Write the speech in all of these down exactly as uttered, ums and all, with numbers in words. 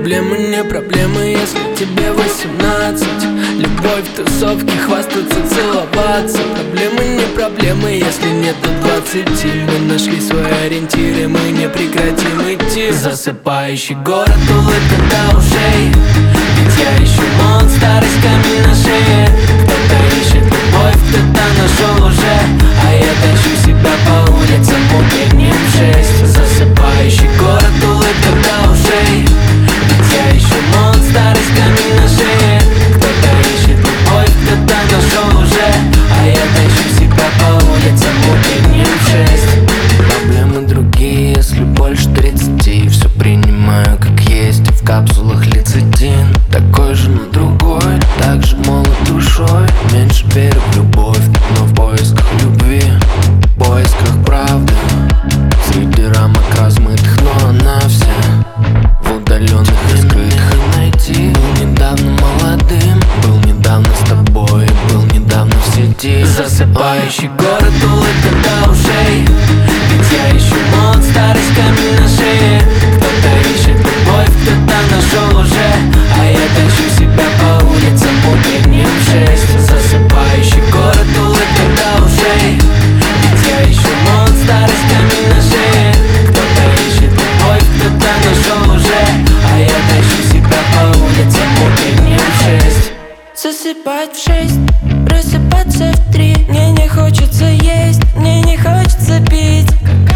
Проблемы не проблемы, если тебе восемнадцать. Любовь в тусовке, хвастаться, целоваться. Проблемы не проблемы, если нету двадцати. Мы нашли свои ориентиры, мы не прекратим идти. Засыпающий город, улыбка до ушей. Ведь я ищу молод, старость, камень на шее. Кто-то ищет любовь, кто-то нашел уже, а я тащу себя по улицам утренним в шесть. Засыпающий город, улыбка до ушей. Ведь я ищу молод, старость, камень на шее. Кто-то ищет любовь, кто-то нашел уже, а я тащу себя по улицам утренним в шесть. Проблемы другие, если больше тридцати. Все принимаю как есть, в капсулах лецитин. Такой же, но другой, так же молод душой. Меньше верю в любовь, но в поисках любви, в поисках правды. Среди рамок размытых, но она вся в удаленных и скрытых и найти. Был недавно молодым, был недавно с тобой, был недавно в сети. Засыпающий город, улыбка до ушей. Ведь я ищу молод, старость, камень на шее. Кто-то ищет любовь, кто-то нашел уже, а я тащу себя по улицам утренним в шесть. Засыпающий город, улыбка до ушей. Ведь я ищу молод, старость, камень на шее. Кто-то ищет любовь, кто-то нашел уже, а я тащу себя по улицам утренним в шесть. Засыпать в шесть, просыпаться в три. Мне не хочется есть, мне не хочется пить.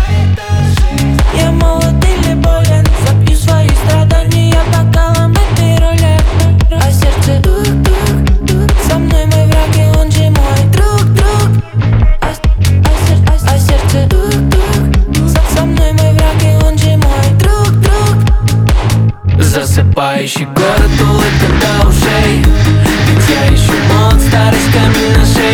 Я молод или болен, запью свои страдания бокалом и пироле. А сердце тук-тук-тук, со мной мой враг и он же мой друг-друг. А, а, сер, а, а сердце тук-тук, со, со мной мой враг и он же мой друг-друг. Засыпающий город, улыбка до ушей. Ведь я ищу молод, старость, камень на шее.